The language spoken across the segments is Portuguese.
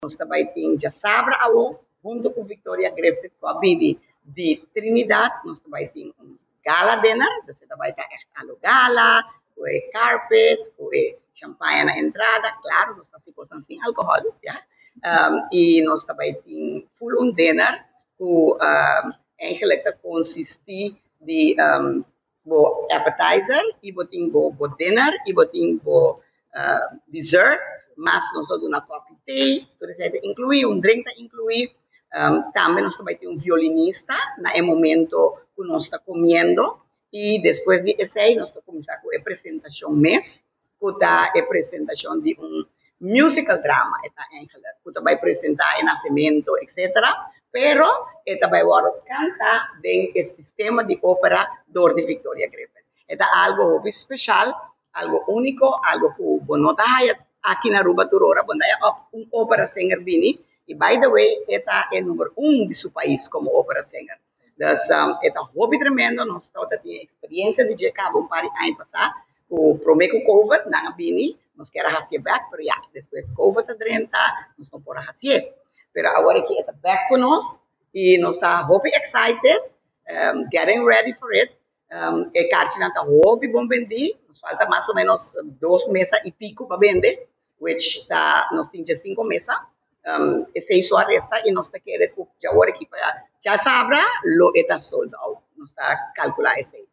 Nós também temos já sabra junto com Victoria Griffith, com a Bibi de Trinidad. Nós também temos um gala dinner, você também tem a gala, com carpet, com champanhe na entrada, claro, nós estamos sem álcool, já. E nós também temos full dinner, com eigenlijk consiste de appetizer, e botem dinner, e botem dessert, mas nós temos uma coffee tea, tudo isso inclui drink, inclui também nós também temos violinista no momento que nós estamos comendo, e depois de esse nós começamos com a apresentação mês, que é a apresentação de musical drama, que vai apresentar o nascimento, etc. Pero vai cantar dentro do sistema de ópera de Victoria Griffith. É algo especial, algo único, algo que você não tem aqui na Aruba Turora, quando é ópera singer bini, e by the way, é o número 1 de seu país como ópera singer. Então, é um hobby tremendo, nós temos experiência de checar um par de anos passado, o primeiro COVID, na bini, nós queremos fazer back, mas já, depois COVID adrenta, nós não podemos fazer. Mas agora que está back com nós, e nós estamos hobby excited, getting ready for it. E Cartina está hobby bom vender, nos falta mais ou menos 2 meses e pico para vender, which nós temos 5 meses, e 6 horas resta, e nós queremos que agora que já sabra, lo está sold out, nós está calculando esse.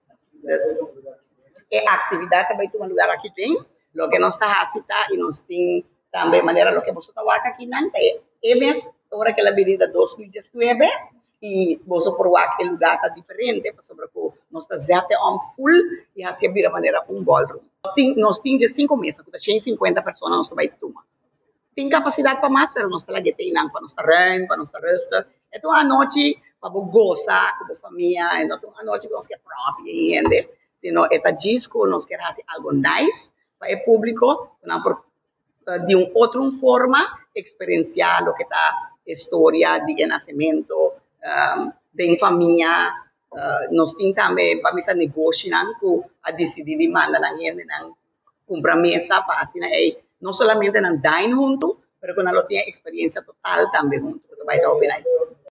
E a atividade também tem um lugar aqui tem, lo que nós está fazendo, e nós temos também maneira, lo que você está aqui não tem, e mesmo, agora que a avenida 2019, e você provar que o lugar está diferente, sobre que nós estamos full e assim de maneira ballroom. Nós temos 5 meses, com 150 pessoas nós também tomamos. Tem capacidade para mais, mas nós estamos lá para nós para nós resta. Então a noite para gozar com a família, não é a noite que nós quer própria gente, sino é disco nós quer fazer algo nice para o público, de outra forma experienciar o que está a história de nascimento de família. Nós temos também para mim negócio que a decidir de mandar a gente comprar mesa para assim não somente dine junto, mas que nós tenha experiência total também junto. Vai estar bem nice.